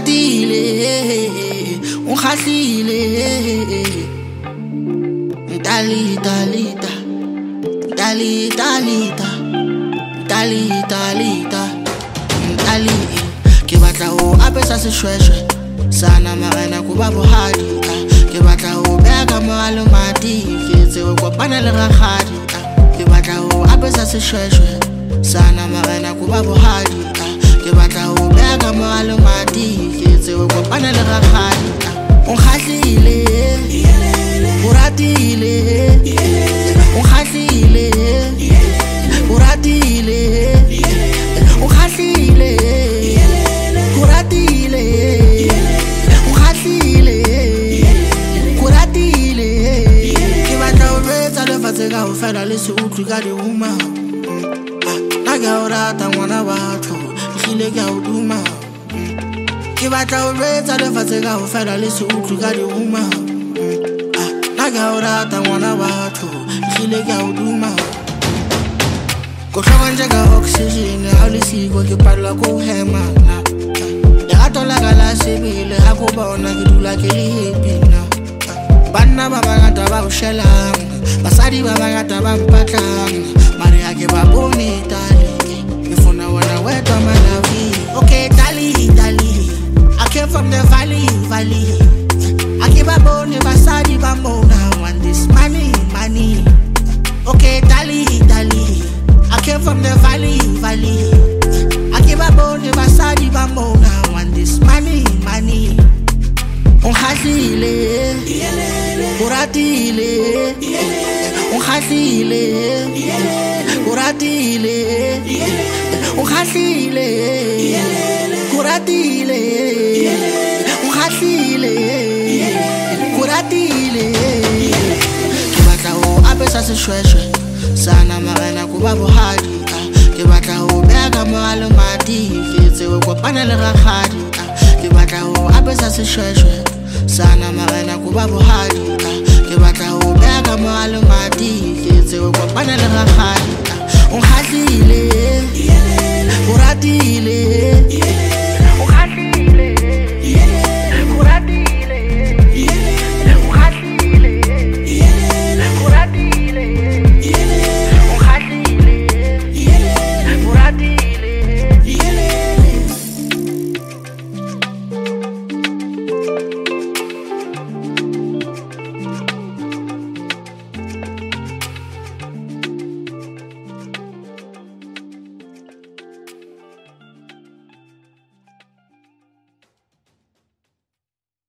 ratile o khahlile Dalita lita Dalita lita Dalita lita Dali ke batla ho apesa seshweshwe sana marena go ba bohadi ke batla ho bega moalo mati ke tseo kopana le rakgadi ke batla ho apesa seshweshwe sana marena go ba bohadi ke batla ho bega moalo mati ke tseo kopana le rakgadi o khahlile o ratile o khahlile o ratile o khahlile o ratile o khahlile o ratile ke batla ho betsa lefatshe ka ho fela le se utlwi ka di huma na ga o rata ngwana batho hlile ka o duma ke batla ho betsa lefatshe ka ho fela le se utlwi ka di huma na ga o rata ngwana batho hlile ka o duma go tlhoka njeka oxygen ha le siko ke palwa go hema na ya tola ka la sebele ha go bona ke dula ke le happy na banna ba bangata ba o shelang basadi ba bangata ba mpatlang mare ha ke ba bone tali ke fona wena wetwa malawi okay dali I came from the valley I ke ba bone basadi ba mona want this money okay dali I came from the valley I ke ba bone basadi ba mona want this money o khahlile o ratile o khahlile o ratile o khahlile o ratile o khahlile o ratile ke batla ho apesa seshweshwe sana marena go ba bohadi ke batla ho bega moalo mati ke tseo kopana le rakgadi ke batla ho apesa seshweshwe sana marena go ba bohadi ke batla ho bega moalo mati ke tseo kopana le rakgadi o khahlile o ratile